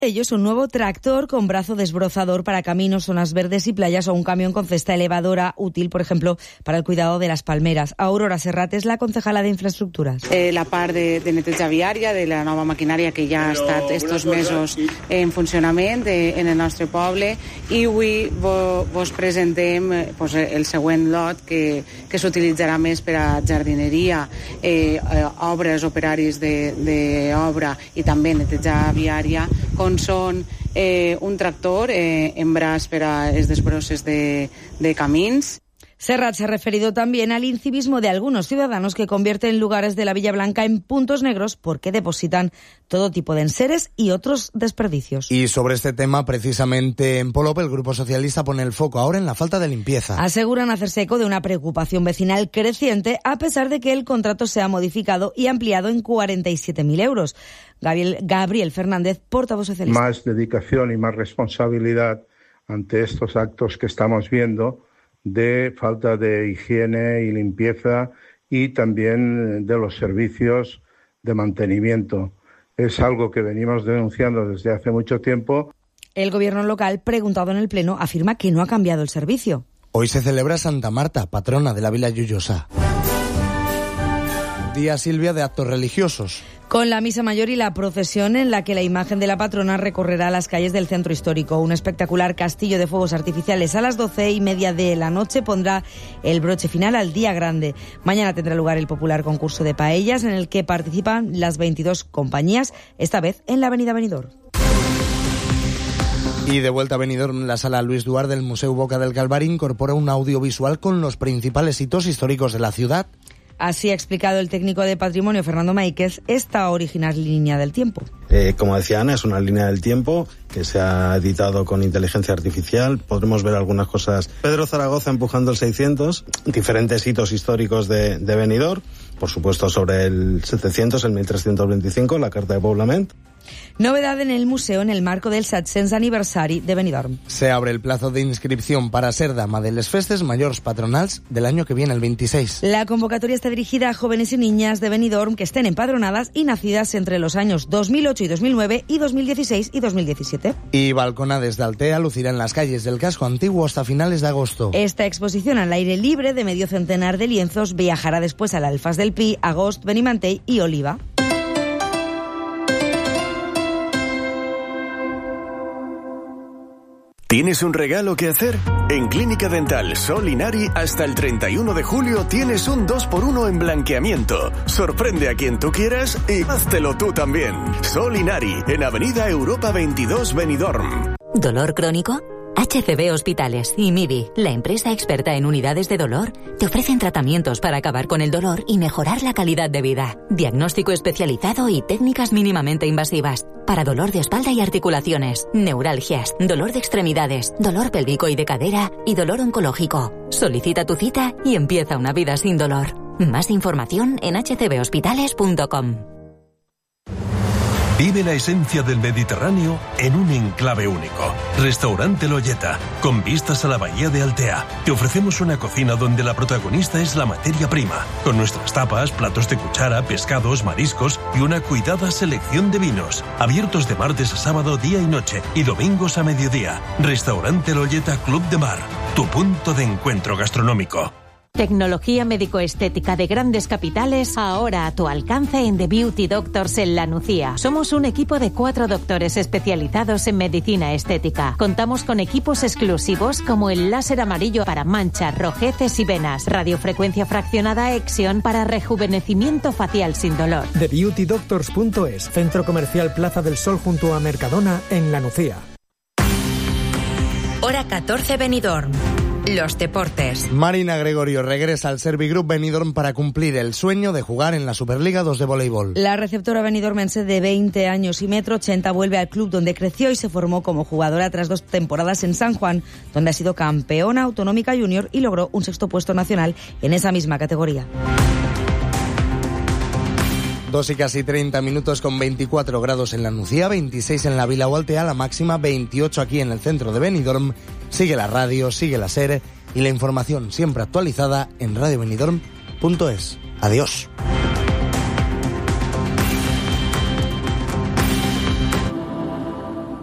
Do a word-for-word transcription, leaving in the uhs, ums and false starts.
Ellos un nuevo tractor con brazo desbrozador para caminos, zonas verdes y playas o un camión con cesta elevadora útil, por ejemplo, para el cuidado de las palmeras. Aurora Serrat és la concejala d'Infraestructures. Eh, la part de, de neteja viària, de la nova maquinària que ja ha estat estos mesos en funcionament de, en el nostre poble, i avui vo, vos presentem eh, pues, el següent lot que, que s'utilitzarà més per a jardineria, eh, eh, obres, operaris d'obra i també neteja viària, com són eh, un tractor eh, en braç per a els desbrosses de, de camins. Serrat se ha referido también al incivismo de algunos ciudadanos que convierten lugares de la Villa Blanca en puntos negros porque depositan todo tipo de enseres y otros desperdicios. Y sobre este tema, precisamente en Polop, el Grupo Socialista pone el foco ahora en la falta de limpieza. Aseguran hacerse eco de una preocupación vecinal creciente a pesar de que el contrato se ha modificado y ampliado en cuarenta y siete mil euros. Gabriel, Gabriel Fernández, portavoz socialista. Más dedicación y más responsabilidad ante estos actos que estamos viendo de falta de higiene y limpieza y también de los servicios de mantenimiento. Es algo que venimos denunciando desde hace mucho tiempo. El gobierno local, preguntado en el Pleno, afirma que no ha cambiado el servicio. Hoy se celebra Santa Marta, patrona de la Vila Lloyosa. Día, Silvia, de actos religiosos. Con la misa mayor y la procesión en la que la imagen de la patrona recorrerá las calles del centro histórico. Un espectacular castillo de fuegos artificiales a las doce y media de la noche pondrá el broche final al día grande. Mañana tendrá lugar el popular concurso de paellas en el que participan las veintidós compañías, esta vez en la avenida Benidorm. Y de vuelta a Benidorm, la sala Luis Duarte del Museu Boca del Calvari incorpora un audiovisual con los principales hitos históricos de la ciudad. Así ha explicado el técnico de patrimonio Fernando Máiquez esta original línea del tiempo. Eh, como decía Ana, es una línea del tiempo que se ha editado con inteligencia artificial. Podremos ver algunas cosas. Pedro Zaragoza empujando el seiscientos, diferentes hitos históricos de, de Benidorm, por supuesto sobre el setecientos, el mil trescientos veinticinco, la Carta de Poblament. Novedad en el museo en el marco del set-cents aniversari de Benidorm. Se abre el plazo de inscripción para ser dama de les festes mayors patronals del año que viene, el veintiséis. La convocatoria está dirigida a jóvenes y niñas de Benidorm que estén empadronadas y nacidas entre los años dos mil ocho y dos mil nueve y dos mil dieciséis y dos mil diecisiete. Y Balconades de Altea lucirá en las calles del casco antiguo hasta finales de agosto. Esta exposición al aire libre de medio centenar de lienzos viajará después al Alfàs del Pi, Agost, Benimantell y Oliva. ¿Tienes un regalo que hacer? En Clínica Dental Sol Inari hasta el treinta y uno de julio tienes un dos por uno en blanqueamiento. Sorprende a quien tú quieras y háztelo tú también. Sol Inari, en Avenida Europa veintidós Benidorm. ¿Dolor crónico? H C B Hospitales y M I D I, la empresa experta en unidades de dolor, te ofrecen tratamientos para acabar con el dolor y mejorar la calidad de vida. Diagnóstico especializado y técnicas mínimamente invasivas. Para dolor de espalda y articulaciones, neuralgias, dolor de extremidades, dolor pélvico y de cadera y dolor oncológico. Solicita tu cita y empieza una vida sin dolor. Más información en h c b hospitales punto com. Vive la esencia del Mediterráneo en un enclave único. Restaurante Loyeta, con vistas a la bahía de Altea. Te ofrecemos una cocina donde la protagonista es la materia prima, con nuestras tapas, platos de cuchara, pescados, mariscos y una cuidada selección de vinos. Abiertos de martes a sábado día y noche y domingos a mediodía. Restaurante Loyeta Club de Mar, tu punto de encuentro gastronómico. Tecnología médico-estética de grandes capitales, ahora a tu alcance en The Beauty Doctors en La Nucía. Somos un equipo de cuatro doctores especializados en medicina estética. Contamos con equipos exclusivos como el láser amarillo para manchas, rojeces y venas, radiofrecuencia fraccionada Exion para rejuvenecimiento facial sin dolor. The Beauty Doctors punto es, Centro Comercial Plaza del Sol junto a Mercadona en La Nucía. Hora catorce Benidorm. Los deportes. Marina Gregorio regresa al Servigroup Benidorm para cumplir el sueño de jugar en la Superliga dos de voleibol. La receptora benidormense de veinte años y metro ochenta vuelve al club donde creció y se formó como jugadora tras dos temporadas en San Juan, donde ha sido campeona autonómica junior y logró un sexto puesto nacional en esa misma categoría. Dos y casi treinta minutos con veinticuatro grados en La Nucía, veintiséis en la Vila o Altea, la máxima veintiocho aquí en el centro de Benidorm. Sigue la radio, sigue la SER y la información siempre actualizada en radio benidorm punto es. Adiós.